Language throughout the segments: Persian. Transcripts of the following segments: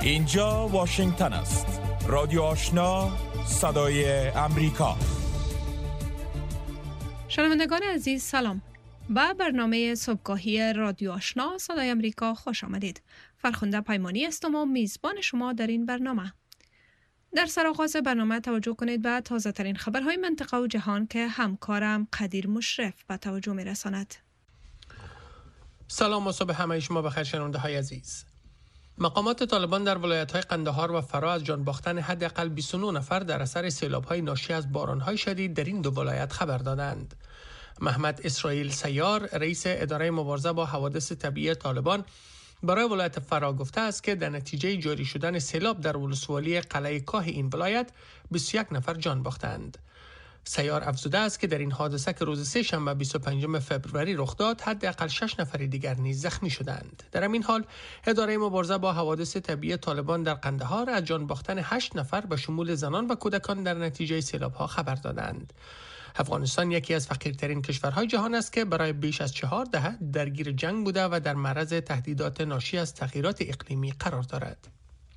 اینجا واشنگتن است. رادیو آشنا، صدای امریکا. شنوندگان عزیز سلام. با برنامه صبحگاهی رادیو آشنا صدای امریکا خوش آمدید. فرخنده پیمانی هستم و میزبان شما در این برنامه. در سرآغاز برنامه توجه کنید به تازه ترین خبرهای منطقه و جهان که همکارم قدیر مشرف به توجه می رساند. سلام و صبح همه شما بخیر شنونده های عزیز. مقامات طالبان در ولایت‌های قندهار و فرا از جان باختن حداقل 29 نفر در اثر سیلاب‌های ناشی از باران‌های شدید در این دو ولایت خبر دادند. محمد اسرائیل سیار، رئیس اداره مبارزه با حوادث طبیعی طالبان، برای ولایت فرا گفته است که در نتیجه جاری شدن سیلاب در ولسوالی قلعه کاه این ولایت 21 نفر جان باختند. سیار افزوده است که در این حادثه که روز سه‌شنبه 25 فوریه رخ داد، حداقل 6 نفر دیگر نیز زخمی شدند. در همین حال اداره مبارزه با حوادث طبیعی طالبان در قندهار از جان باختن 8 نفر به شمول زنان و کودکان در نتیجه سیلاب‌ها خبر دادند. افغانستان یکی از فقیرترین کشورهای جهان است که برای بیش از 4 دهه درگیر جنگ بوده و در معرض تهدیدات ناشی از تغییرات اقلیمی قرار دارد.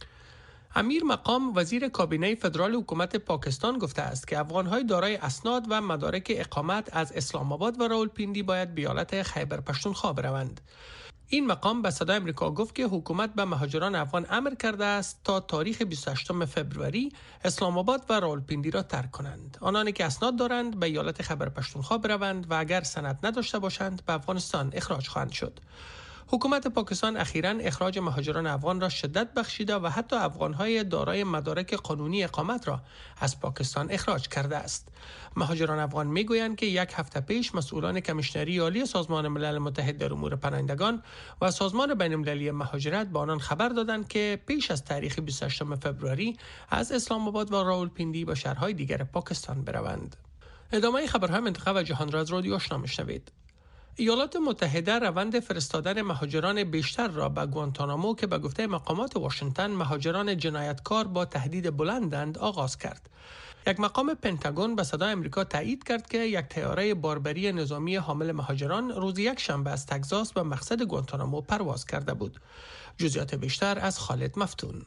امیر مقام وزیر کابینه فدرال حکومت پاکستان گفته است که افغان‌های دارای اسناد و مدارک اقامت از اسلام آباد و راولپیندی باید به ایالت خیبر پختونخوا بروند. این مقام به صدای امریکا گفت که حکومت به مهاجران افغان امر کرده است تا تاریخ 28 فوریه اسلام آباد و راولپیندی را ترک کنند. آنانی که اسناد دارند به ایالت خیبر پختونخوا بروند و اگر سند نداشته باشند به افغانستان اخراج خواهند شد. حکومت پاکستان اخیراً اخراج مهاجران افغان را شدت بخشیده و حتی افغان‌های دارای مدارک قانونی اقامت را از پاکستان اخراج کرده است. مهاجران افغان می‌گویند که یک هفته پیش مسئولان کمیشنری عالی سازمان ملل متحد در امور پناهندگان و سازمان بین‌المللی مهاجرت به آنان خبر دادند که پیش از تاریخ 28 فوریه از اسلام آباد و راولپیندی به شهرهای دیگر پاکستان بروند. ادامه خبرهای منطقه و جهان را از رادیو آشنا می‌شنوید. ایالات متحده روند فرستادن مهاجران بیشتر را به گوانتانامو که به گفته مقامات واشنگتن مهاجران جنایتکار با تهدید بلندند آغاز کرد. یک مقام پنتاگون به صدای امریکا تایید کرد که یک طیاره باربری نظامی حامل مهاجران روز یک شنبه از تگزاس به مقصد گوانتانامو پرواز کرده بود. جزئیات بیشتر از خالد مفتون.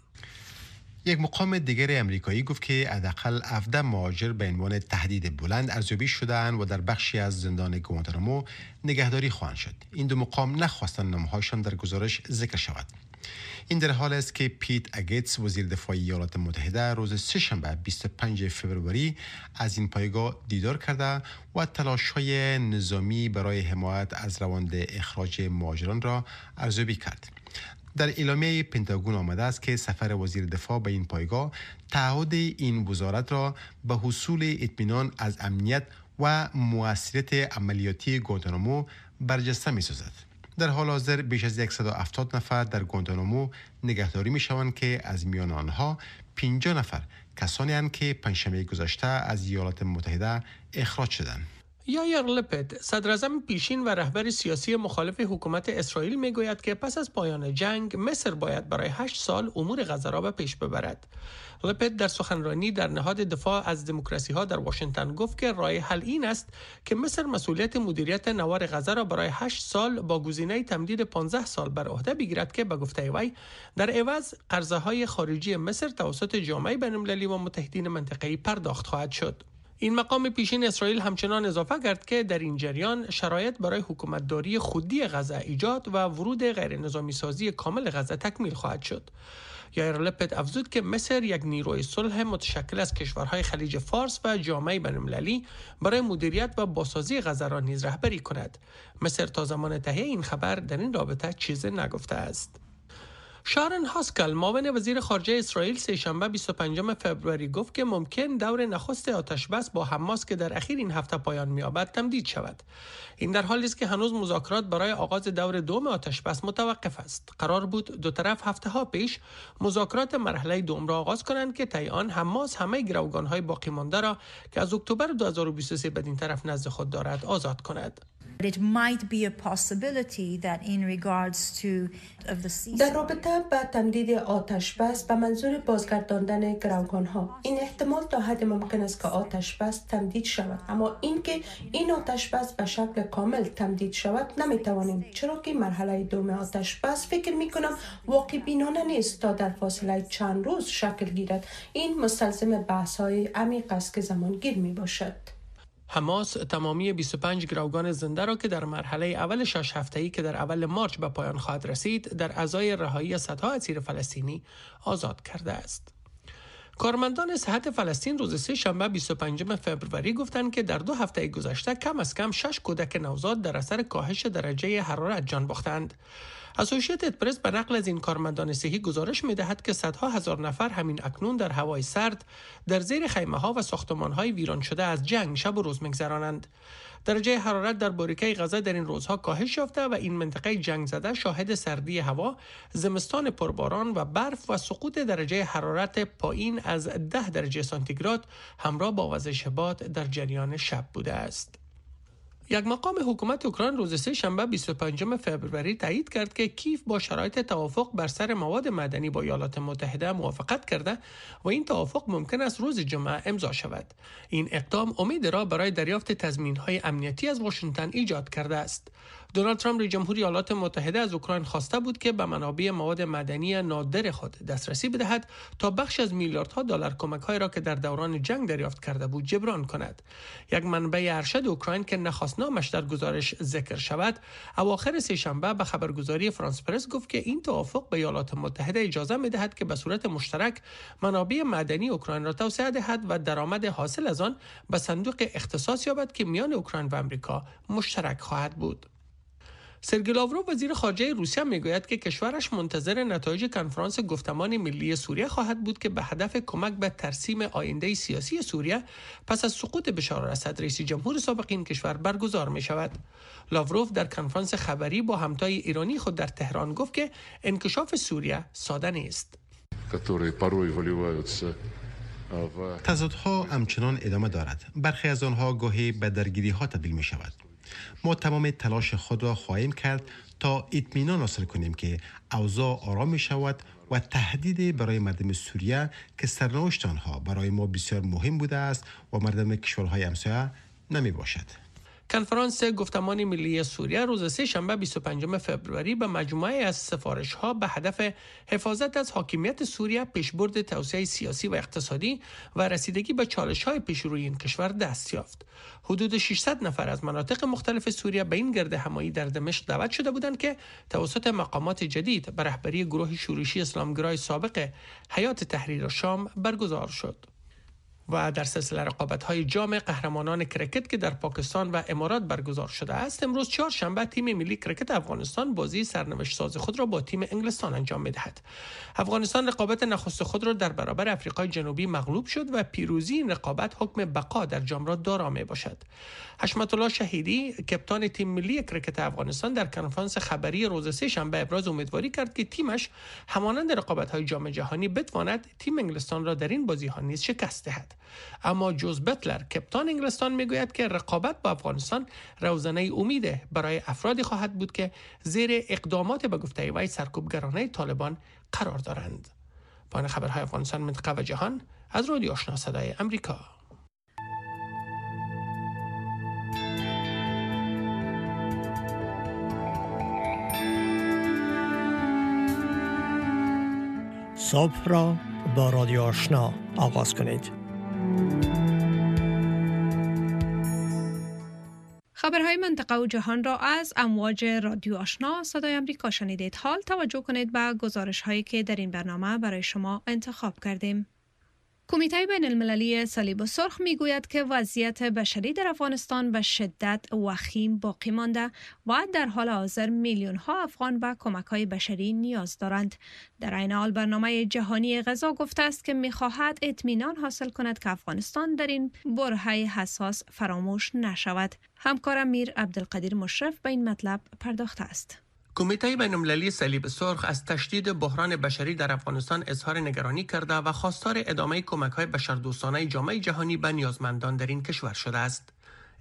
یک مقام دیگر امریکایی گفت که حداقل 17 مهاجر به عنوان تهدید بلند ارزیابی شدند و در بخشی از زندان گوانتانامو نگهداری خواهند شد. این دو مقام نخواستند نامه‌هایشان در گزارش ذکر شود. این در حال است که پیت اگتس وزیر دفاع ایالات متحده روز سه‌شنبه 25 فوریه از این پایگاه دیدار کرده و تلاش‌های نظامی برای حمایت از روند اخراج مهاجران را ارزیابی کرد. در اعلامیه پنتاگون آمده است که سفر وزیر دفاع به این پایگاه تعهد این وزارت را به حصول اطمینان از امنیت و مؤثریت عملیاتی گوانتانامو برجسته می‌سازد. در حال حاضر بیش از 170 نفر در گوانتانامو نگهداری می‌شوند که از میان آنها 50 نفر کسانی هستند که پنجشنبه گذشته از ایالات متحده اخراج شدند. یایر لپید، صدراعظم پیشین و رهبر سیاسی مخالف حکومت اسرائیل میگوید که پس از پایان جنگ مصر باید برای 8 سال امور غزه را به پیش ببرد. لپید در سخنرانی در نهاد دفاع از دموکراسی ها در واشنگتن گفت که راه حل این است که مصر مسئولیت مدیریت نوار غزه را برای 8 سال با گزینه تمدید 15 سال بر عهده بگیرد که به گفته وی در عوض قرضه های خارجی مصر توسط جامعه بین‌المللی و متحدین منطقه‌ای پرداخت خواهد شد. این مقام پیشین اسرائیل همچنان اضافه کرد که در این جریان شرایط برای حکومتداری خودی غزه ایجاد و ورود غیر نظامی سازی کامل غزه تکمیل خواهد شد. یایر لپید افزود که مصر یک نیروی صلح متشکل از کشورهای خلیج فارس و جامعه بین‌المللی برای مدیریت و بازسازی غزه را نیز رهبری کند. مصر تا زمان تهیه این خبر در این رابطه چیزی نگفته است. شارن هاسکل معاون وزیر خارجه اسرائیل سه‌شنبه 25 فوریه گفت که ممکن دور نخست آتشبس با حماس که در اخیر این هفته پایان می‌یابد تمدید شود. این در حالی است که هنوز مذاکرات برای آغاز دور دوم آتشبس متوقف است. قرار بود دو طرف هفته‌ها پیش مذاکرات مرحله دوم را آغاز کنند که طی آن حماس همه گروگان‌های باقی مانده را که از اکتبر 2023 بدین طرف نزد خود دارد آزاد کند. در رابطه با تمدید آتش بس به منظور بازگرداندن گروگان‌ها، این احتمال تا حد ممکن است که آتش بس تمدید شود، اما اینکه این آتش بس به شکل کامل تمدید شود نمیتوانیم، چرا که مرحله دوم آتش بس فکر میکنم واقع بینانه نیست تا در فاصله چند روز شکل گیرد. این مستلزم بحث‌های عمیق است که زمانگیر می باشد. حماس تمامی 25 گروگان زنده را که در مرحله اول 6 هفته‌ای که در اول مارچ به پایان خواهد رسید در ازای رهایی صدها اسیر فلسطینی آزاد کرده است. کارمندان صحت فلسطین روز سه شنبه 25 فوریه گفتند که در 2 هفته گذشته کم از کم 6 کودک نوزاد در اثر کاهش درجه حرارت جان باختند. اسوسییتد پرس به نقل از این کارمندان صحی گزارش می‌دهد که صدها هزار نفر همین اکنون در هوای سرد در زیر خیمه‌ها و ساختمان‌های ویران شده از جنگ شب و روز می‌گذرانند. درجه حرارت در باریکه غزه در این روزها کاهش یافته و این منطقه جنگ زده شاهد سردی هوا، زمستان پرباران و برف و سقوط درجه حرارت پایین از 10 درجه سانتیگراد همراه با وزش باد در جریان شب بوده است. یک مقام حکومت اوکراین روز سه شنبه 25 فوریه تایید کرد که کیف با شرایط توافق بر سر مواد معدنی با ایالات متحده موافقت کرده و این توافق ممکن است روز جمعه امضا شود. این اقدام امید را برای دریافت تضمین‌های امنیتی از واشنگتن ایجاد کرده است. دونالد ترامپ رئیس جمهور ایالات متحده از اوکراین خواسته بود که به منابع مواد معدنی نادر خود دسترسی بدهد تا بخش از میلیاردها دلار کمک‌های را که در دوران جنگ دریافت کرده بود جبران کند. یک منبع ارشد اوکراین که نخواست نامش در گزارش ذکر شود، اواخر سه شنبه به خبرگزاری فرانس پرس گفت که این توافق به ایالات متحده اجازه می‌دهد که به صورت مشترک منابع معدنی اوکراین را توسعه دهد و درآمد حاصل از آن به صندوق اختصاص یابد که میان اوکراین و آمریکا مشترک خواهد بود. سرگئی لاوروف وزیر خارجه روسیه میگوید که کشورش منتظر نتایج کنفرانس گفتمان ملی سوریه خواهد بود که به هدف کمک به ترسیم آینده سیاسی سوریه پس از سقوط بشار الاسد رئیس جمهور سابق این کشور برگزار می شود. لاوروف در کنفرانس خبری با همتای ایرانی خود در تهران گفت که انکشاف سوریه ساده نیست. تضادها همچنان ادامه دارد. برخی از آنها گاهی به درگیری‌ها تبدیل می شود. ما تمام تلاش خود را خواهیم کرد تا اطمینان حاصل کنیم که اوضاع آرام می شود و تهدید برای مردم سوریه که سرنوشت آنها برای ما بسیار مهم بوده است و مردم کشورهای همسایه نمی باشد. کنفرانس گفتمان ملی سوریه روز سه شنبه 25 فوریه به مجموعه از سفارش‌ها به هدف حفاظت از حاکمیت سوریه، پیشبرد توسعه سیاسی و اقتصادی و رسیدگی به چالش‌های پیش روی این کشور دست یافت. حدود 600 نفر از مناطق مختلف سوریه به این گرد همایی در دمشق دعوت شده بودند که توسط مقامات جدید به رهبری گروه شورشی اسلامگرای سابق حیات تحریر شام برگزار شد. و در سلسله رقابت‌های جام قهرمانان کرکت که در پاکستان و امارات برگزار شده است، امروز چهارشنبه تیم ملی کرکت افغانستان بازی سرنوشت ساز خود را با تیم انگلستان انجام می‌دهد. افغانستان رقابت نخست خود را در برابر آفریقای جنوبی مغلوب شد و پیروزی این رقابت حکم بقا در جام را دارا می‌باشد. حشمت الله شهیدی کاپیتان تیم ملی کرکت افغانستان در کنفرانس خبری روز سه شنبه ابراز امیدواری کرد که تیمش همانند رقابت‌های جام جهانی بتواند تیم انگلستان را در این بازی‌ها نیز شکست دهد. اما جوز بتلر کاپیتان انگلستان میگوید که رقابت با افغانستان روزنه امید برای افرادی خواهد بود که زیر اقدامات به گفته وی سرکوبگرانه طالبان قرار دارند. پایان خبرهای افغانستان، منطقه و جهان از رادیو آشنا صدای امریکا. صبح را با رادیو آشنا آغاز کنید. خبرهای منطقه و جهان را از امواج رادیو آشنا صدای امریکا شنیدید. حال توجه کنید به گزارش هایی که در این برنامه برای شما انتخاب کردیم. کمیته بین المللی صلیب سرخ میگوید که وضعیت بشری در افغانستان به شدت وخیم باقی مانده و در حال حاضر میلیون ها افغان به کمک های بشری نیاز دارند. در عین حال برنامه جهانی غذا گفته است که میخواهد اطمینان حاصل کند که افغانستان در این برهه حساس فراموش نشود. همکارم میر عبدالقدیر مشرف به این مطلب پرداخته است. کمیته بین‌المللی صلیب سرخ از تشدید بحران بشری در افغانستان اظهار نگرانی کرده و خواستار ادامه کمک‌های بشردوستانه جامعه جهانی به نیازمندان در این کشور شده است.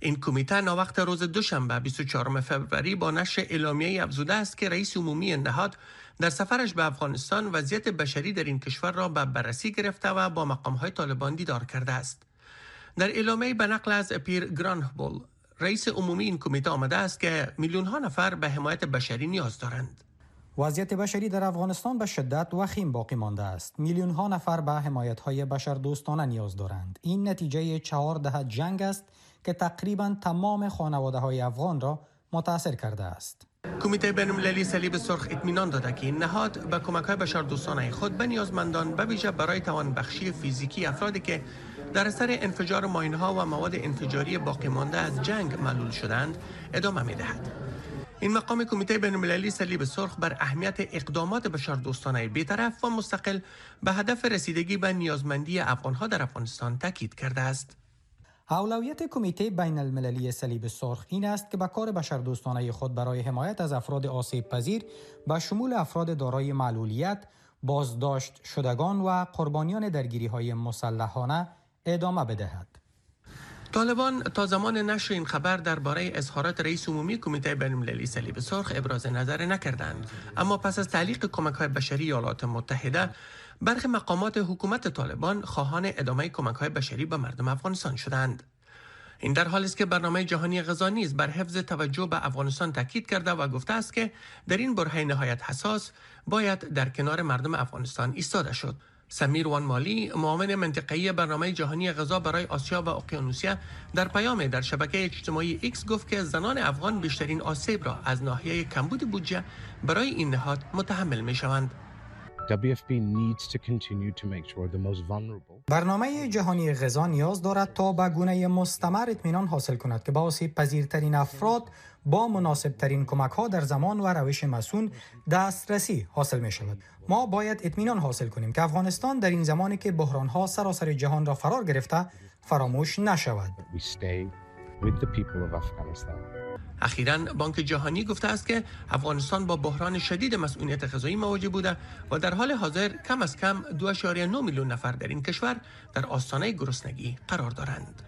این کمیته ناوقت روز دوشنبه 24 فوریه با نشر اعلامیه افزوده است که رئیس عمومی نهاد در سفرش به افغانستان وضعیت بشری در این کشور را به بررسی گرفته و با مقام‌های طالبان دیدار کرده است. در اعلامیه به نقل از پیر گرانهبل رئیس عمومی این کمیته آمده است که میلیون‌ها نفر به حمایت بشری نیاز دارند. وضعیت بشری در افغانستان به شدت وخیم باقی مانده است. میلیون‌ها نفر به حمایت‌های بشردوستانه نیاز دارند. این نتیجه 4 دهه جنگ است که تقریباً تمام خانواده‌های افغان را متاثر کرده است. کمیته بین‌المللی صلیب سرخ اطمینان داده که این نهاد به کمک‌های بشردوستانه خود به نیازمندان به ویژه برای توانبخشی فیزیکی افرادی که در اثر انفجار ماین‌ها و مواد انفجاری باقی مانده از جنگ معلول شدند ادامه می‌دهد. این مقام کمیته بین‌المللی صلیب سرخ بر اهمیت اقدامات بشردوستانه بی‌طرف و مستقل به هدف رسیدگی به نیازمندی افغان‌ها در افغانستان تاکید کرده است. اولویت کمیته بین المللی صلیب سرخ این است که به کار بشردوستانه خود برای حمایت از افراد آسیب پذیر به شمول افراد دارای معلولیت، بازداشت شدگان و قربانیان درگیری‌های مسلحانه ادامه بدهد. طالبان تا زمان نشر این خبر درباره اظهارات رئیس عمومی کمیته بین‌المللی صلیب سرخ ابراز نظر نکردند، اما پس از تعلیق کمک‌های بشری ایالات متحده برخی مقامات حکومت طالبان خواهان ادامه کمک‌های بشری به مردم افغانستان شدند. این در حالی است که برنامه جهانی غذا نیز بر حفظ توجه به افغانستان تاکید کرده و گفته است که در این برهه نهایت حساس باید در کنار مردم افغانستان ایستاده شد. سمیر وان مالی، معاون منطقه‌ای برنامه جهانی غذا برای آسیا و اقیانوسیه، در پیام در شبکه اجتماعی ایکس گفت که زنان افغان بیشترین آسیب را از ناحیه کمبود بودجه برای این نهاد متحمل می‌شوند. برنامه جهانی غذا نیاز دارد تا به گونه مستمر اطمینان حاصل کند که با آسیب پذیرترین افراد با مناسب ترین کمک ها در زمان و روش مسئول دسترسی حاصل می شود. ما باید اطمینان حاصل کنیم که افغانستان در این زمانی که بحران ها سراسر جهان را فرا گرفته فراموش نشود. اخیراً بانک جهانی گفته است که افغانستان با بحران شدید مسئولیت غذایی مواجه بوده و در حال حاضر کم از کم 2.9 میلیون نفر در این کشور در آستانه گرسنگی قرار دارند.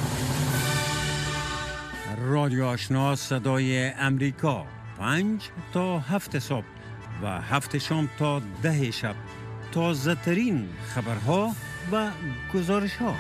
رادیو آشنا صدای امریکا 5 تا 7 صبح و 7 شام تا 10 شب تازه ترین خبرها و گزارش ها.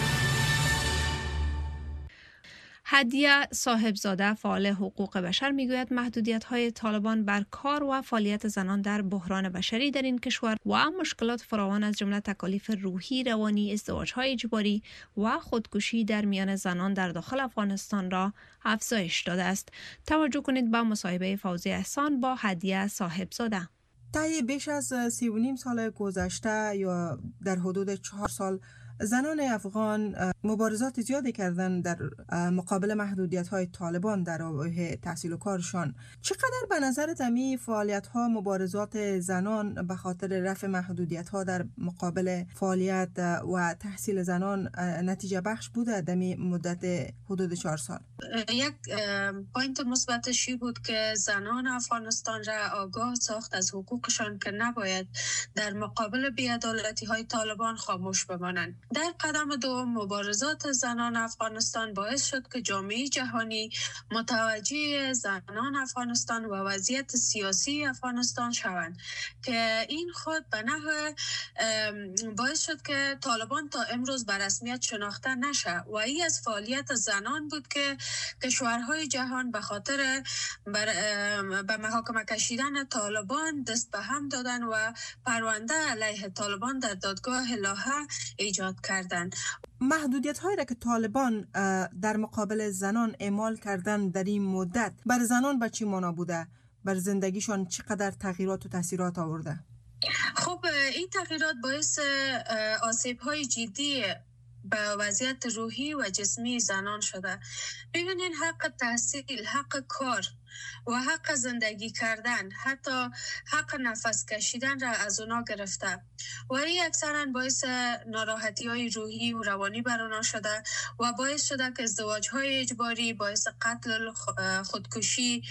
هدیه صاحبزاده فعال حقوق بشر میگوید محدودیت‌های طالبان بر کار و فعالیت زنان در بحران بشری در این کشور و مشکلات فراوان از جمله تکالیف روحی، روانی، ازدواج‌های اجباری و خودکشی در میان زنان در داخل افغانستان را افزایش داده است. توجه کنید به مصاحبه فوزی احسان با هدیه صاحبزاده. طی بیش از 3.5 سال گذشته یا در حدود 4 سال زنان افغان مبارزات زیادی کردن در مقابل محدودیت‌های طالبان در راه تحصیل و کارشان. چقدر به نظرت امی فعالیت‌ها مبارزات زنان به خاطر رفع محدودیت‌ها در مقابل فعالیت و تحصیل زنان نتیجه بخش بوده در مدت حدود 4 سال؟ یک پوینت مثبتش بود که زنان افغانستان را آگاه ساخت از حقوقشان که نباید در مقابل بی‌عدالتی‌های طالبان خاموش بمانند. در قدم دوم مبارزات زنان افغانستان باعث شد که جامعه جهانی متوجه زنان افغانستان و وضعیت سیاسی افغانستان شوند که این خود به نحو باعث شد که طالبان تا امروز به رسمیت شناخته نشه و این از فعالیت زنان بود که کشورهای جهان به خاطر به محاکمه کشیدن طالبان دست به هم دادن و پرونده علیه طالبان در دادگاه لاهه ایجاد کردند. محدودیت‌هایی را که طالبان در مقابل زنان اعمال کردن در این مدت بر زنان به چی معنا بوده؟ بر زندگیشان چقدر تغییرات و تاثیرات آورده؟ خب این تغییرات باعث آسیب‌های جدی به وضعیت روحی و جسمی زنان شده. ببینین حق تحصیل، حق کار و حق زندگی کردن، حتی حق نفس کشیدن را از اونا گرفته و این اکثرا باعث ناراحتی های روحی و روانی بر اونا شده و باعث شده که ازدواج های اجباری، باعث قتل، خودکشی،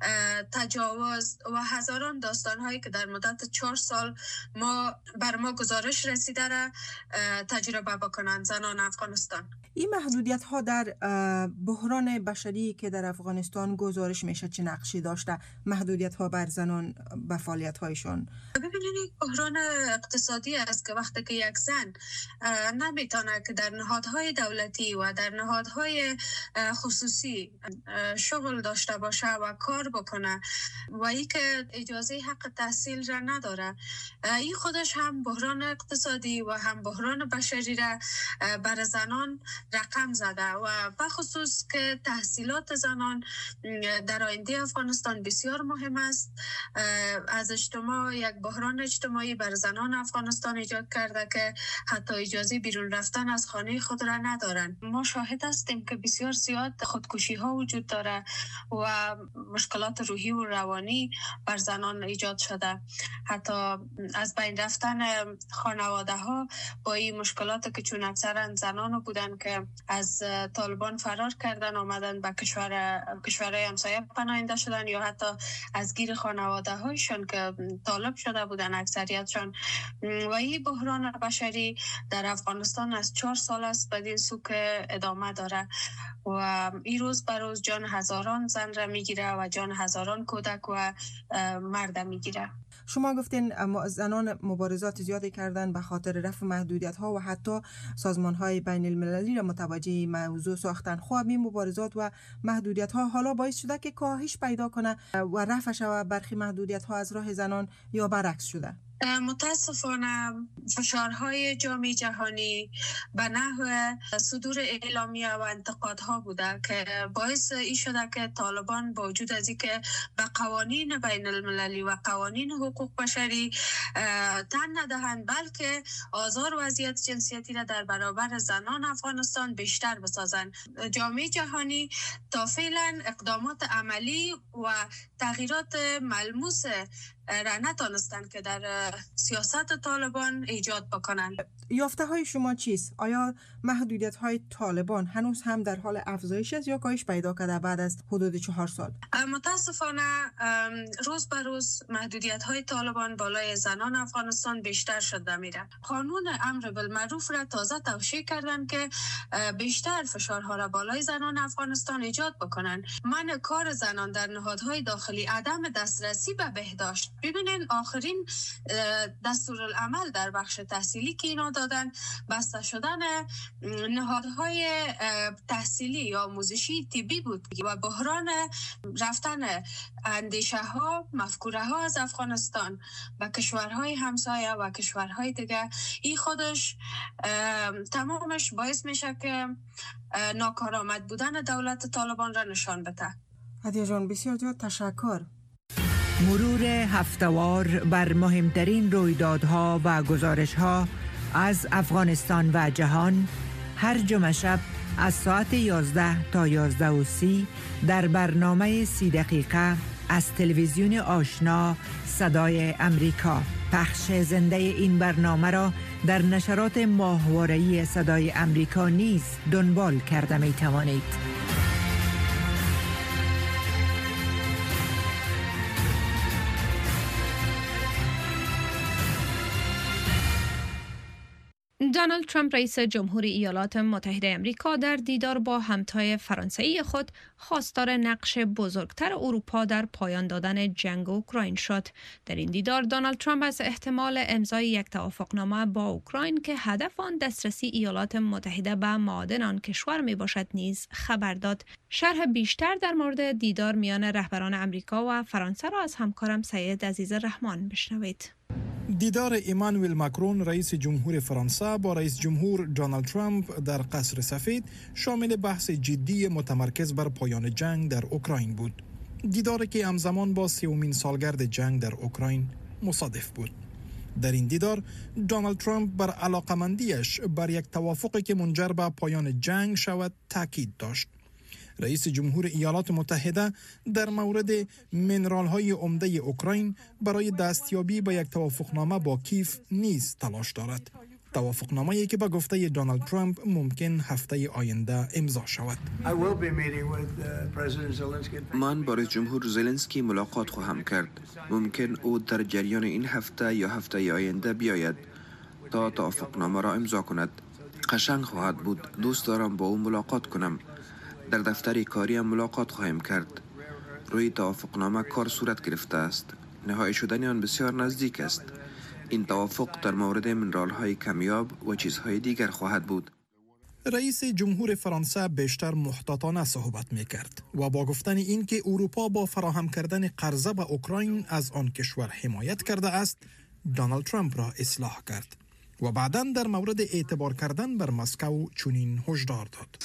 تجاوز و هزاران داستان هایی که در مدت 4 سال بر ما گزارش رسیده را تجربه بکنند زنان افغانستان. این محدودیت ها در بحران بشری که در افغانستان گزارش میشه چه نقشی داشته؟ محدودیت ها بر زنان به فعالیت هایشون. ببینید بحران اقتصادی است که وقتی که یک زن نمیتونه که در نهادهای دولتی و در نهادهای خصوصی شغل داشته باشه و کار بکنه و ای که اجازه حق تحصیل را نداره، این خودش هم بحران اقتصادی و هم بحران بشری را بر زنان رقم زده و بخصوص که تحصیلات زنان در آینده افغانستان بسیار مهم است. از اجتماع یک بحران اجتماعی بر زنان افغانستان ایجاد کرده که حتی اجازه بیرون رفتن از خانه خود را ندارند. ما شاهد هستیم که بسیار زیاد خودکشی ها وجود داره و مشکلات روحی و روانی بر زنان ایجاد شده. حتی از بین رفتن خانواده ها با این مشکلات که چون اکثرا زنان بودن که از طالبان فرار کردن آمدن به کشورهای همسایه پناهنده شدن یا حتی از گیر خانواده هایشان که طالب شده بودن اکثریتشان. و این بحران بشری در افغانستان از 4 سال است بدین سو که ادامه داره و این روز بر روز جان هزاران زن را میگیره و جان هزاران کودک و مرد میگیره. شما گفتین زنان مبارزات زیادی کردن به خاطر رفع محدودیت ها و حتی سازمان های بین المللی را متوجه موضوع ساختن. خب این مبارزات و محدودیت ها حالا باعث شده که کاهش پیدا کنه و رفع شود برخی محدودیت ها از راه زنان یا برعکس شده؟ متاسفانه فشارهای جامعه جهانی به نحو صدور اعلامیه و انتقادها بوده که باعث این شده که طالبان با وجود از اینکه به قوانین بین المللی و قوانین حقوق بشری تن ندهند بلکه آزار وضعیت جنسیتی را در برابر زنان افغانستان بیشتر بسازند. جامعه جهانی تا فعلا اقدامات عملی و تغییرات ملموس را نتانستند که در سیاست طالبان ایجاد بکنند. یافته های شما چیست؟ آیا محدودیت های طالبان هنوز هم در حال افزایش است یا کاهش پیدا کرده بعد از حدود 4 سال؟ متاسفانه روز به روز محدودیت های طالبان بالای زنان افغانستان بیشتر شده میره. قانون امر بالمعروف را تازه توشیح کردند که بیشتر فشارها را بالای زنان افغانستان ایجاد بکنند. من کار زنان در نهادهای داخلی، عدم دسترسی به بهداشت. ببینین آخرین دستورالعمل در بخش تحصیلی که اینا دادن بسته شدن نهادهای تحصیلی یا آموزشی طبی بود و بحران رفتن اندیشه ها مفکوره ها از افغانستان و کشورهای همسایه و کشورهای دیگه، این خودش تمامش باعث میشه که ناکارآمد بودن دولت طالبان را نشان بده. هدیه جان بسیار زیاد تشکر. مرور هفته‌وار بر مهمترین رویدادها و گزارش‌ها از افغانستان و جهان هر جمعه شب از ساعت 11 تا 11:30 در برنامه 30 دقیقه از تلویزیون آشنا صدای امریکا. پخش زنده این برنامه را در نشرات ماهواره‌ای صدای امریکا نیز دنبال کرده می توانید. دونالد ترامپ رئیس جمهور ایالات متحده آمریکا در دیدار با همتای فرانسوی خود خواستار نقش بزرگتر اروپا در پایان دادن جنگ اوکراین شد. در این دیدار دونالد ترامپ از احتمال امضای یک توافقنامه با اوکراین که هدف آن دسترسی ایالات متحده به معادن آن کشور می باشد نیز خبر داد. شرح بیشتر در مورد دیدار میان رهبران آمریکا و فرانسه را از همکارم سید عزیز رحمان بشنوید. دیدار ایمانوئل ماکرون رئیس جمهور فرانسه با رئیس جمهور دونالد ترامپ در قصر سفید شامل بحث جدی متمرکز بر پایان جنگ در اوکراین بود. دیداری که همزمان با 30مین سالگرد جنگ در اوکراین مصادف بود. در این دیدار دونالد ترامپ بر علاقمندیش بر یک توافقی که منجر به پایان جنگ شود تاکید داشت. رئیس جمهور ایالات متحده در مورد منرال‌های عمده اوکراین برای دستیابی به یک توافقنامه با کیف نیز تلاش دارد. توافقنامه‌ای که به گفته دونالد ترامپ ممکن هفته آینده امضا شود. من با رئیس جمهور زلنسکی ملاقات خواهم کرد. ممکن او در جریان این هفته یا هفته آینده بیاید تا توافقنامه را امضا کند. قشنگ خواهد بود. دوست دارم با او ملاقات کنم. در دفتر کاری هم ملاقات خواهیم کرد. روی توافقنامه کار صورت گرفته است. نهایی شدن آن بسیار نزدیک است. این توافق در مورد منرال‌های کمیاب و چیزهای دیگر خواهد بود. رئیس جمهور فرانسه بیشتر محتاطانه صحبت می‌کرد و با گفتن این که اروپا با فراهم کردن قرضه به اوکراین از آن کشور حمایت کرده است، دونالد ترامپ را اصلاح کرد و بعداً در مورد اعتبار کردن بر مسکو چنین هشدار داد.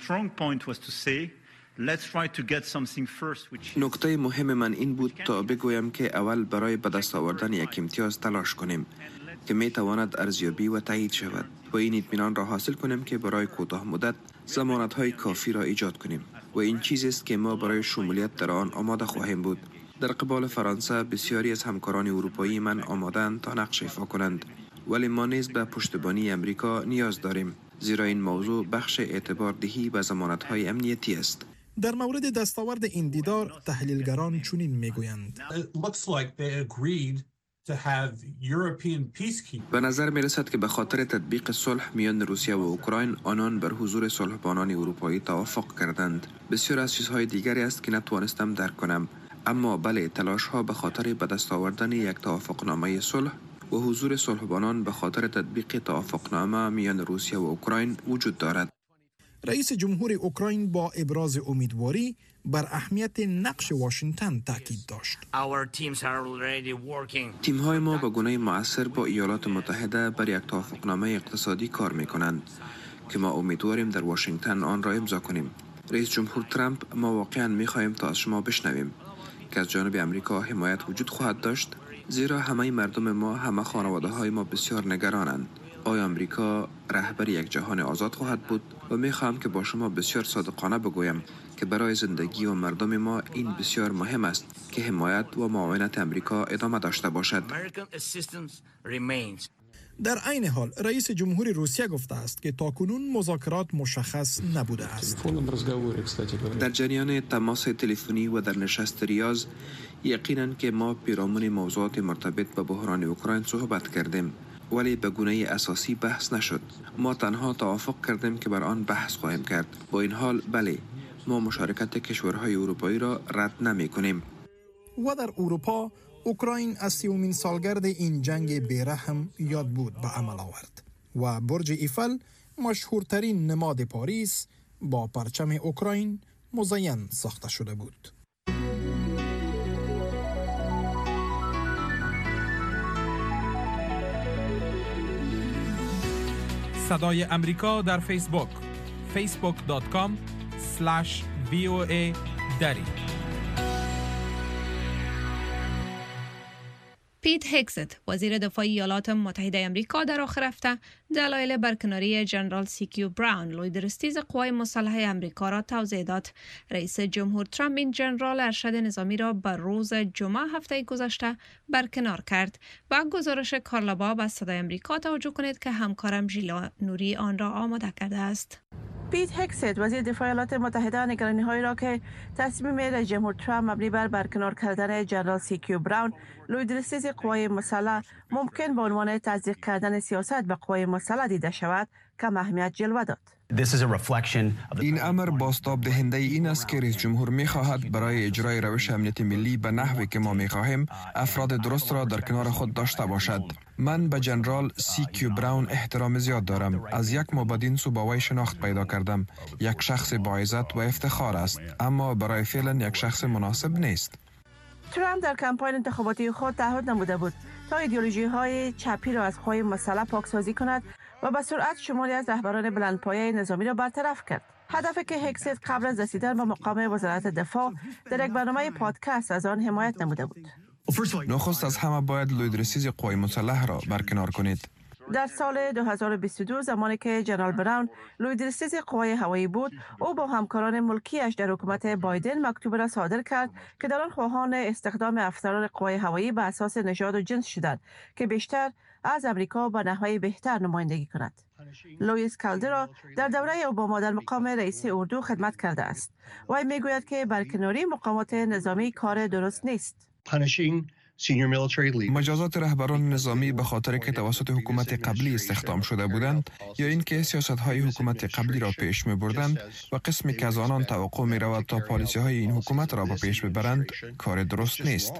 نکته مهم من این بود تا بگویم که اول برای به دست آوردن یک امتیاز تلاش کنیم که می تواند ارزیابی و تایید شود و این اطمینان را حاصل کنیم که برای کوتاه مدت ضمانت‌های کافی را ایجاد کنیم و این چیزی است که ما برای شمولیت در آن آماده خواهیم بود. در قبال فرانسه بسیاری از همکاران اروپایی من آماده‌اند تا نقش ایفا کنند، ولی ما نیز به پشتیبانی امریکا نیاز داریم، زیرا این موضوع بخش اعتبار دهی به ضمانت‌های امنیتی است. در مورد دستاورد این دیدار تحلیلگران چنین میگویند: به نظر می رسد که به خاطر تطبیق صلح میان روسیه و اوکراین آنان بر حضور صلحبانان اروپایی توافق کردند. بسیار از چیزهای دیگری است که نتوانستم درک کنم، اما بله، تلاش ها به خاطر به دست آوردن یک توافقنامه صلح و حضور صلحبانان به خاطر تطبیق توافقنامه میان روسیه و اوکراین وجود دارد. رئیس جمهور اوکراین با ابراز امیدواری بر اهمیت نقش واشنگتن تاکید داشت. تیم‌های ما به گونه مؤثر با ایالات متحده بر یک توافقنامه اقتصادی کار می‌کنند که ما امیدواریم در واشنگتن آن را امضا کنیم. رئیس جمهور ترامپ: ما واقعاً می‌خواهیم تا از شما بشنویم که از جانب امریکا حمایت وجود خواهد داشت، زیرا همه مردم ما، همه خانواده‌های ما بسیار نگرانند. آیا امریکا رهبر یک جهان آزاد خواهد بود؟ و می‌خواهم که با شما بسیار صادقانه بگویم که برای زندگی و مردم ما این بسیار مهم است که حمایت و معاونت امریکا ادامه داشته باشد. در عین حال رئیس جمهور روسیه گفته است که تاکنون مذاکرات مشخص نبوده است. در جریان تماس تلفنی و در نشست ریاض یقیناً که ما پیرامون موضوعات مرتبط به بحران اوکراین صحبت کردیم، ولی به گونه اساسی بحث نشد. ما تنها توافق کردیم که بر آن بحث خواهیم کرد. با این حال بله، ما مشارکت کشورهای اروپایی را رد نمی کنیم. و در اروپا اوکراین از 30مین سالگرد این جنگ بیرحم یاد بود به عمل آورد و برج ایفل، مشهورترین نماد پاریس، با پرچم اوکراین مزین ساخته شده بود. صدای امریکا در فیسبوک facebook.com/VOA دری. پیت هگست، وزیر دفاع ایالات متحده آمریکا، در آخر هفته دلایل برکناری جنرال CQ براون، لویدرستیز قوای مسلحه آمریکا را توضیح داد. رئیس جمهور ترامپ این جنرال ارشد نظامی را بر روز جمعه هفته گذشته برکنار کرد. با گزارش کارلا باب از صدای آمریکا توجه کنید که همکارم ژیلا نوری آن را آماده کرده است. پیت هگست، وزیر دفاع ایالات متحده، نگرانی‌هایی را که تصمیم رئیس جمهور ترامپ مبنی بر برکنار کردن جنرال CQ براون، لویدرستیز قوای مسلح، ممکن به عنوان تصدیق کردن سیاست به قوای مسلح دیده شود، کم اهمیت جلوه داد. این امر بازتاب دهنده این است که رئیس جمهور می خواهد برای اجرای روش امنیت ملی به نحوی که ما می خواهیم افراد درست را در کنار خود داشته باشد. من به جنرال CQ براون احترام زیاد دارم. از یک مابدین سو با وی شناخت پیدا کردم. یک شخص با عزت و افتخار است، اما برای فعلا یک شخص مناسب نیست. ترامپ در کمپاین انتخاباتی خود تعهد نموده بود تا ایدئولوژی‌های چپی را از قوای مسلح پاکسازی کند و به سرعت شماری از رهبران بلندپایه نظامی را برطرف کرد. هدفی که هگست قبل از رسیدن به مقام وزارت دفاع در یک برنامه پادکست از آن حمایت نموده بود. نخست از همه باید لویدرستیز قوای مسلح را برکنار کنید. در سال 2022 زمانی که جنرال براون لویدرستیز قوای هوایی بود، او با همکاران ملکیش در حکومت بایدن مکتوب را صادر کرد که در آن خواهان استخدام افسران قوای هوایی به اساس نژاد و جنس شدند که بیشتر از امریکا به نحوه بهتر نمایندگی کند. لوئیس کالدرا در دوره اوباما در مقام رئیس اردو خدمت کرده است. وی میگوید که برکناری مقامات نظامی کار درست نیست. مجازات رهبران نظامی به خاطر که توسط حکومت قبلی استخدام شده بودند یا اینکه سیاست‌های حکومت قبلی را پیش می‌بردند و قسمی که از آنان توقع می‌رود تا پالیسی‌های این حکومت را به پیش ببرند کار درست نیست.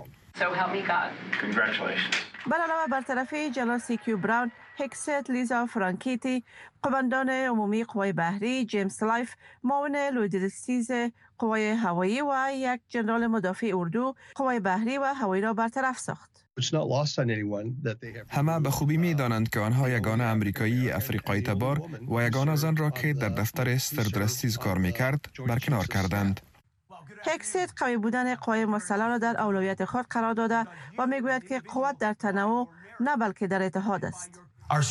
بر علاوه بر طرفی جنرال سیکیو براون، هکست لیزا فرانکیتی، قماندان عمومی قوای بحری جیمز لایف، معاون لویدرسیز قوای هوایی و یک جنرال مدافع اردو قوای بحری و هوایی را برطرف ساخت. همه به خوبی می دانند که آنها یگانه امریکایی افریقایی تبار و یگانه زن را که در دفتر استردرستیز کار می کرد برکنار کردند. هکست قوی بودن قوای مسلح را در اولویت خود قرار داده و می گوید که قوت در تنوع نه بلکه در اتحاد است.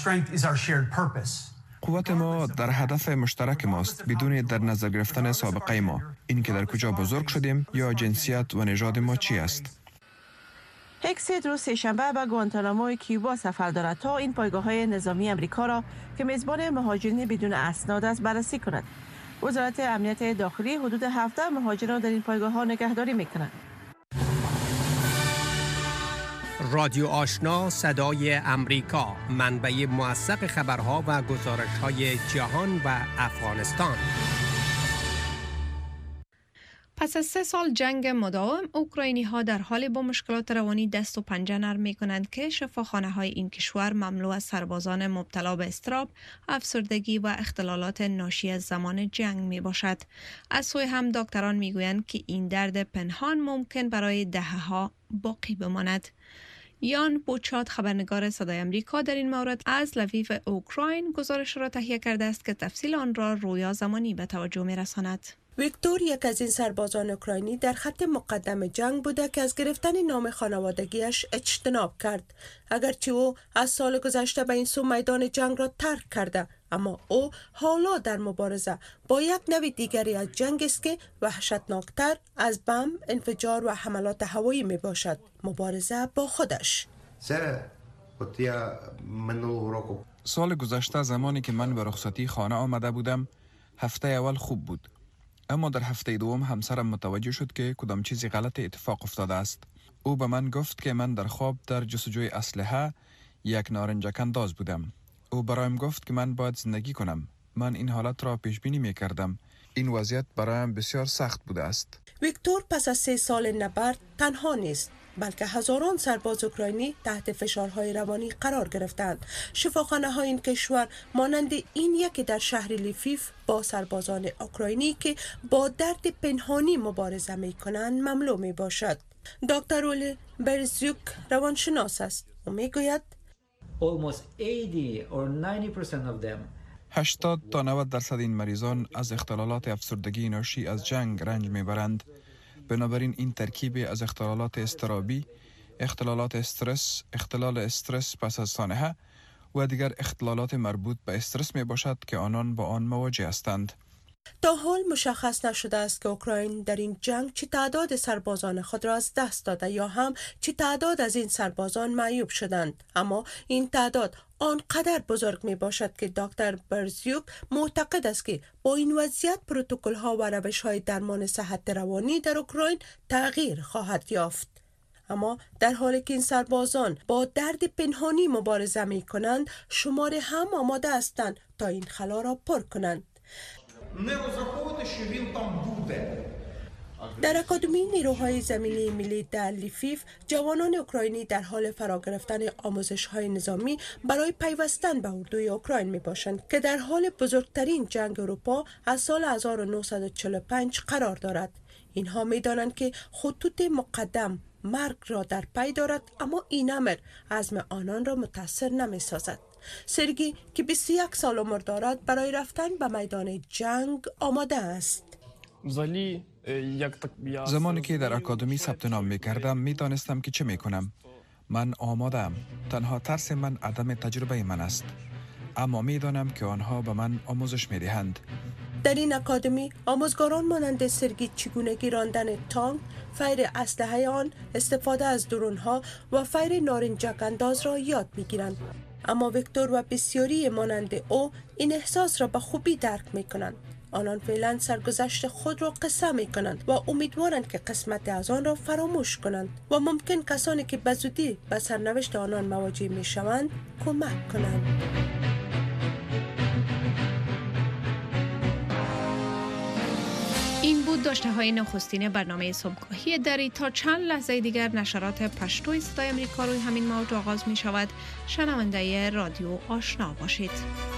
قوت ما در هدف مشترک ماست بدون در نظر گرفتن سابقه ما، این که در کجا بزرگ شدیم یا جنسیت و نژاد ما چی است. هکست روز سه‌شنبه به گوانتانامو کیوبا سفر دارد تا این پایگاه‌های نظامی امریکا را که میزبان مهاجرین بدون اسناد است بررسی کند. وزارت امنیت داخلی حدود 17 مهاجر را در این پایگاه‌ها نگهداری می‌کند. رادیو آشنا صدای امریکا، منبع موثق خبرها و گزارش‌های جهان و افغانستان. پس از 3 سال جنگ مداوم، اوکراینی ها در حال با مشکلات روانی دست و پنجه نرم می کنند که شفاخانه های این کشور مملو از سربازان مبتلا به اضطراب، افسردگی و اختلالات ناشی از زمان جنگ می باشد. از سوی هم دکتران می گویند که این درد پنهان ممکن برای دهه‌ها باقی بماند. یان بوچات، خبرنگار صدای امریکا، در این مورد از لویو اوکراین گزارش را تهیه کرده است که تفصیل آن را رویا زمانی به توجه می رساند. ویکتور یک از این سربازان اوکراینی در خط مقدم جنگ بوده که از گرفتن نام خانوادگیش اجتناب کرد. اگرچه او از سال گذشته به این سو میدان جنگ را ترک کرده، اما او حالا در مبارزه با یک نوع دیگری از جنگ است که وحشتناکتر از بم، انفجار و حملات هوایی می باشد. مبارزه با خودش. سال گذشته زمانی که من به رخصتی خانه آمده بودم، هفته اول خوب بود. اما در هفته دوم همسرم متوجه شد که کدام چیزی غلط اتفاق افتاده است. او به من گفت که من در خواب در جستجوی اسلحه یک نارنجک انداز بودم. او برایم گفت که من باید زندگی کنم. من این حالت را پیش بینی می کردم. این وضعیت برایم بسیار سخت بوده است. ویکتور پس از 3 سال نبرد تنها نیست، بلکه هزاران سرباز اوکراینی تحت فشارهای روانی قرار گرفتند. شفاخانه های این کشور مانند این یکی در شهر لیفیف با سربازان اوکراینی که با درد پنهانی مبارزه می کنند مملو می باشد. دکتر اولی برزیوک روانشناس است و می گوید 80 تا 90% این مریضان از اختلالات افسردگی ناشی از جنگ رنج میبرند. بنابراین این ترکیب از اختلالات اضطرابی، اختلالات استرس، اختلال استرس پس از سانحه و دیگر اختلالات مربوط به استرس می باشد که آنان با آن مواجه هستند. تا حال مشخص نشده است که اوکراین در این جنگ چه تعداد سربازان خود را از دست داده یا هم چه تعداد از این سربازان معیوب شدند، اما این تعداد آنقدر بزرگ می باشد که دکتر برزیوک معتقد است که با این وضعیت پروتکل ها و روش های درمان صحت روانی در اوکراین تغییر خواهد یافت. اما در حالی که این سربازان با درد پنهانی مبارزه می کنند، شمار هم آماده هستند تا این خلا را پر کنند. در اکادمی نیروهای زمینی ملی در لیفیف، جوانان اوکراینی در حال فرا گرفتن آموزش‌های نظامی برای پیوستن به اردوی اوکراین میباشند که در حال بزرگترین جنگ اروپا از سال 1945 قرار دارد. اینها می‌دانند که خطوط مقدم مرگ را در پی دارد، اما این امر عزم آنان را متاثر نمی‌سازد. سرگی که 21 سال عمر دارد برای رفتن به میدان جنگ آماده است. زمانی که در اکادمی ثبت نام می کردم می دانستم که چه می کنم. من آمادم. تنها ترس من عدم تجربه من است. اما می دانم که آنها به من آموزش می دهند. در این اکادمی آموزگاران مانند سرگی چگونگی راندن تانک، فیر اسلحه آن، استفاده از درونها و فیر نارنجک انداز را یاد می گیرند. اما ویکتور و بسیاری مانند او این احساس را به خوبی درک می کنند. آنان فعلا سرگذشت خود را قصه می کنند و امیدوارند که قسمت از آن را فراموش کنند و ممکن کسانی که به زودی به سرنوشت آنان مواجه می شوند کمک کنند. این بود داشته های نخستین برنامه صبحگاهی دری. تا چند لحظه دیگر نشرات پشتوی صدای امریکا روی همین موج آغاز می شود. شنونده رادیو آشنا باشید.